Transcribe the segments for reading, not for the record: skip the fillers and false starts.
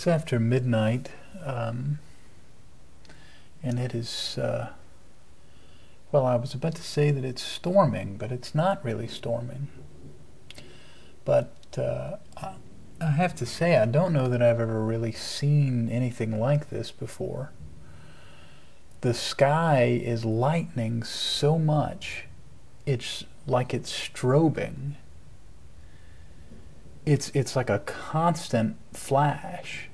It's after midnight, and it is, well, I was about to say that it's storming, but it's not really storming. But I have to say, I don't know that I've ever really seen anything like this before. The sky is lightening so much, it's like it's strobing. It's like a constant flash.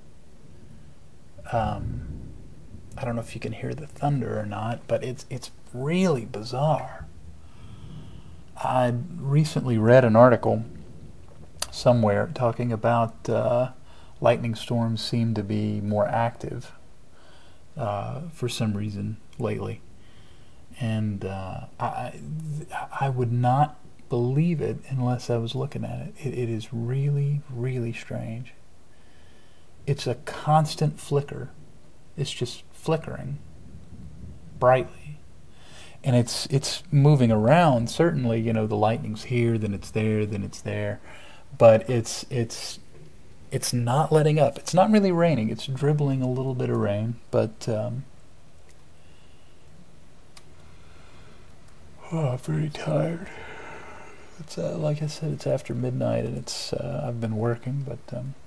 I don't know if you can hear the thunder or not, but it's really bizarre. I recently read an article somewhere talking about lightning storms seem to be more active for some reason lately, and I would not believe it unless I was looking at it. It is really, really strange. It's a constant flicker. It's just flickering brightly, and it's moving around. Certainly, you know, the lightning's here, then it's there, then it's there, but it's not letting up. It's not really raining. It's dribbling a little bit of rain, but oh, I'm very tired. It's like I said, it's after midnight, and it's I've been working, but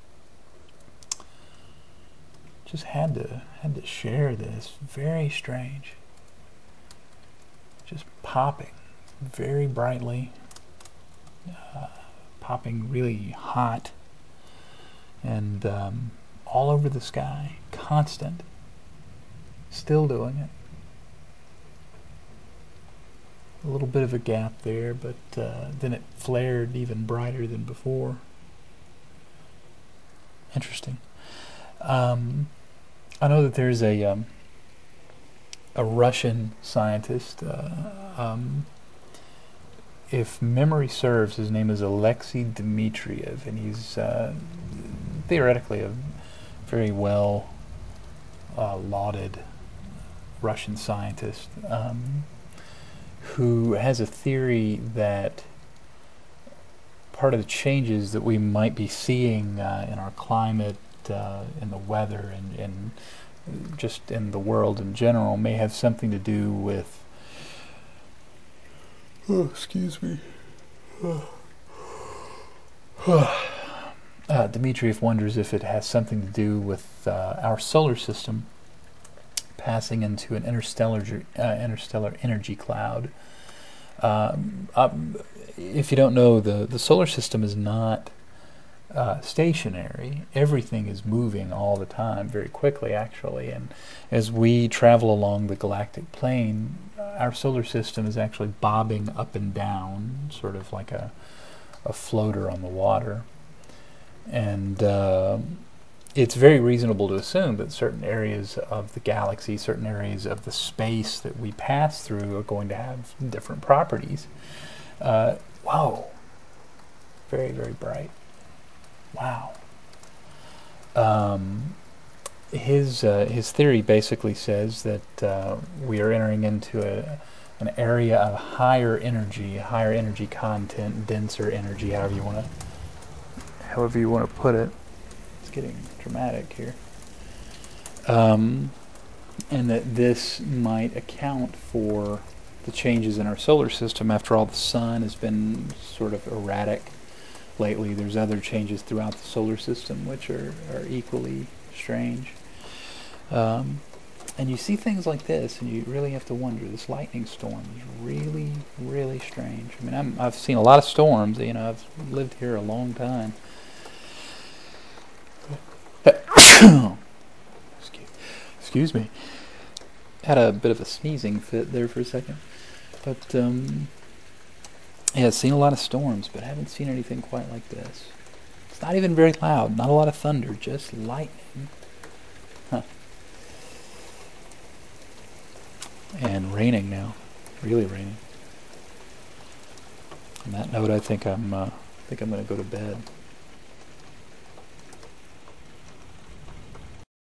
just had to share this. Very strange. Just popping very brightly, popping really hot, and all over the sky, constant. Still doing it. A little bit of a gap there, but then it flared even brighter than before. Interesting. I know that there's a Russian scientist. If memory serves, his name is Alexei Dmitriev, and he's theoretically a very well lauded Russian scientist. Who has a theory that part of the changes that we might be seeing in our climate, in the weather, and just in the world in general may have something to do with... Oh, excuse me. Dmitriev wonders if it has something to do with our solar system passing into an interstellar energy cloud. If you don't know, the solar system is not stationary. Everything is moving all the time, very quickly actually, and as we travel along the galactic plane, our solar system is actually bobbing up and down, sort of like a floater on the water, and it's very reasonable to assume that certain areas of the galaxy, certain areas of the space that we pass through are going to have different properties. Wow. Very, very bright. Wow. His theory basically says that we are entering into an area of higher energy content, denser energy, however you want to put it. It's getting dramatic here. And that this might account for the changes in our solar system. After all, the sun has been sort of erratic lately. There's other changes throughout the solar system which are equally strange. And you see things like this, and you really have to wonder. This lightning storm is really, really strange. I mean, I've seen a lot of storms. You know, I've lived here a long time. Excuse me. Had a bit of a sneezing fit there for a second. But, yeah, I've seen a lot of storms, but I haven't seen anything quite like this. It's not even very loud, not a lot of thunder, just lightning. Huh. And raining now. Really raining. On that note, I think I'm going to go to bed.